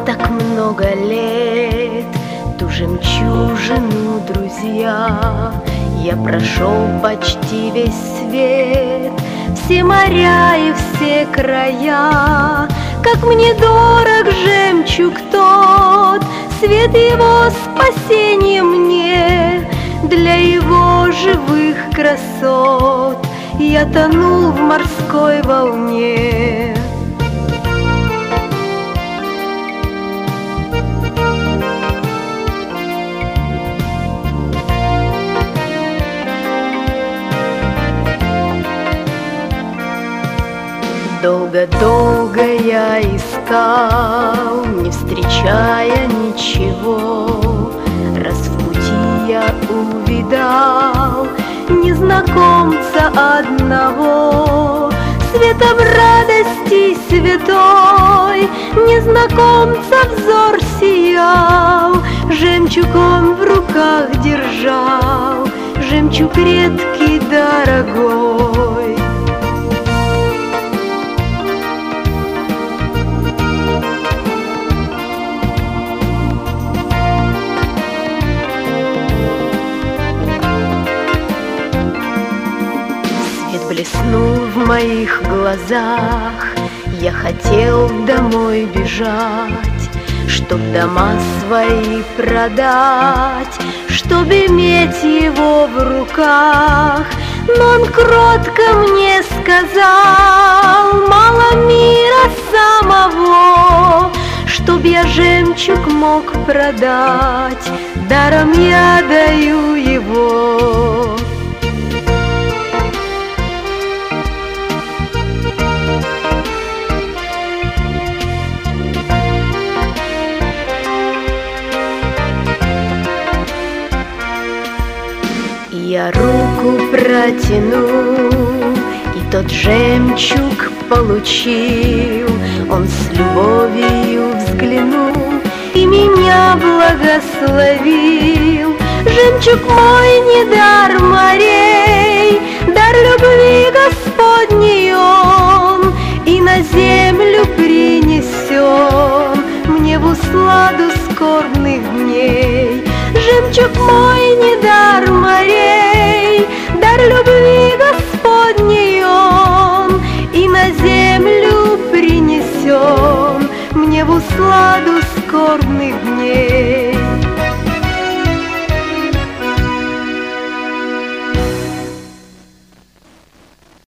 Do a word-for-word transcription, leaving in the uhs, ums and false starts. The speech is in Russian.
так много лет ту жемчужину, друзья. Я прошел почти весь свет, все моря и все края. Как мне дорог жемчуг тот, свет его спасения мне. Для его живых красот я тонул в морской волне. Долго-долго я искал, не встречая ничего. Раз в пути я увидал незнакомца одного, светом радости святой незнакомца взор сиял. Жемчуг он в руках держал, жемчуг редкий, дорогой. Блеснул в моих глазах, я хотел домой бежать, чтоб дома свои продать, чтоб иметь его в руках. Но он кротко мне сказал: мало мира самого, чтоб я жемчуг мог продать, даром я даю его. Я руку протянул, и тот жемчуг получил. Он с любовью взглянул и меня благословил. Жемчуг мой не дар морей, дар любви Господней он, и на землю принесен мне в усладу скорбных дней. Жемчуг мой не дар морей, дар любви Господней он, и на землю принесен мне в усладу скорбных дней.